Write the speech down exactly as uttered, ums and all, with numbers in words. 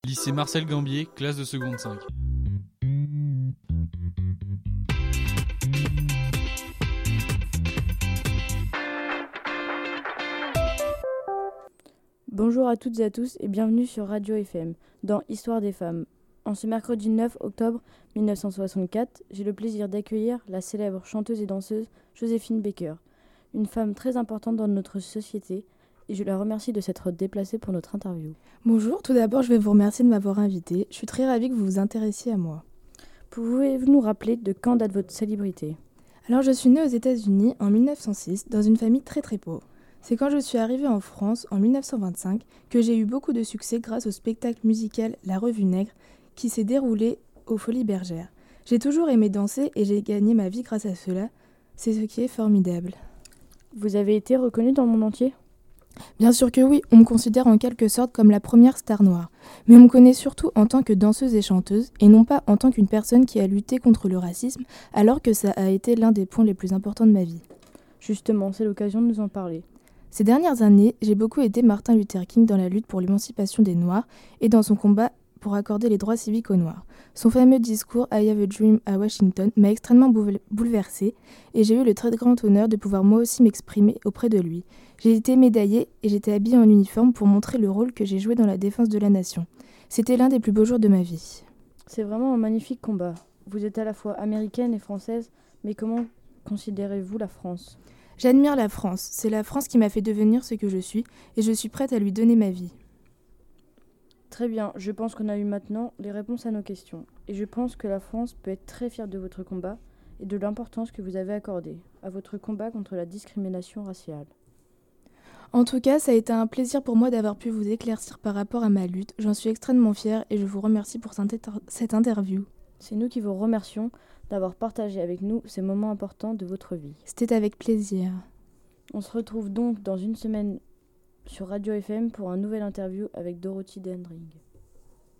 Lycée Marcel Gambier, classe de seconde cinq. Bonjour à toutes et à tous et bienvenue sur Radio F M dans Histoire des femmes. En ce mercredi neuf octobre mille neuf cent soixante-quatre, j'ai le plaisir d'accueillir la célèbre chanteuse et danseuse Joséphine Baker, une femme très importante dans notre société, et je la remercie de s'être déplacée pour notre interview. Bonjour, tout d'abord je vais vous remercier de m'avoir invitée. Je suis très ravie que vous vous intéressiez à moi. Pouvez-vous nous rappeler de quand date votre célébrité ? Alors je suis née aux États-Unis en mille neuf cent six dans une famille très très pauvre. C'est quand je suis arrivée en France en mille neuf cent vingt-cinq que j'ai eu beaucoup de succès grâce au spectacle musical La Revue Nègre qui s'est déroulé aux Folies Bergères. J'ai toujours aimé danser et j'ai gagné ma vie grâce à cela. C'est ce qui est formidable. Vous avez été reconnue dans le monde entier ? Bien sûr que oui, on me considère en quelque sorte comme la première star noire. Mais on me connaît surtout en tant que danseuse et chanteuse et non pas en tant qu'une personne qui a lutté contre le racisme alors que ça a été l'un des points les plus importants de ma vie. Justement, c'est l'occasion de nous en parler. Ces dernières années, j'ai beaucoup aidé Martin Luther King dans la lutte pour l'émancipation des Noirs et dans son combat pour accorder les droits civiques aux Noirs. Son fameux discours « I have a dream » à Washington m'a extrêmement bouleversée et j'ai eu le très grand honneur de pouvoir moi aussi m'exprimer auprès de lui. J'ai été médaillée et j'étais habillée en uniforme pour montrer le rôle que j'ai joué dans la défense de la nation. C'était l'un des plus beaux jours de ma vie. C'est vraiment un magnifique combat. Vous êtes à la fois américaine et française, mais comment considérez-vous la France ? J'admire la France. C'est la France qui m'a fait devenir ce que je suis et je suis prête à lui donner ma vie. Très bien, je pense qu'on a eu maintenant les réponses à nos questions. Et je pense que la France peut être très fière de votre combat et de l'importance que vous avez accordée à votre combat contre la discrimination raciale. En tout cas, ça a été un plaisir pour moi d'avoir pu vous éclaircir par rapport à ma lutte. J'en suis extrêmement fière et je vous remercie pour cette interview. C'est nous qui vous remercions d'avoir partagé avec nous ces moments importants de votre vie. C'était avec plaisir. On se retrouve donc dans une semaine sur Radio F M pour un nouvel interview avec Dorothy Dendring.